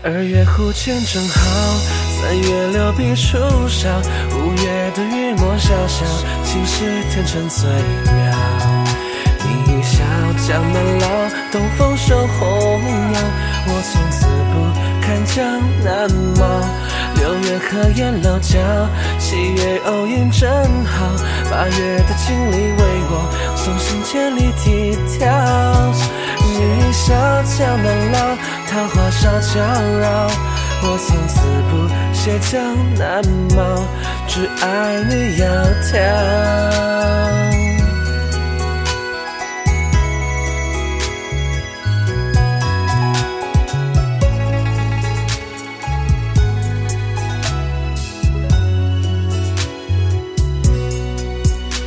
2月忽见正好，3月6笔初烧，5月的雨墨潇潇，晴时天成最妙。你一笑江南老，东风收红鸟，我从此不看江南貌。6月河沿楼角，7月偶遇正好，8月的经历为我送行千里迢迢。你一笑江南老，桃花少娇娆，我从此不屑江南貌，只爱女窈窕。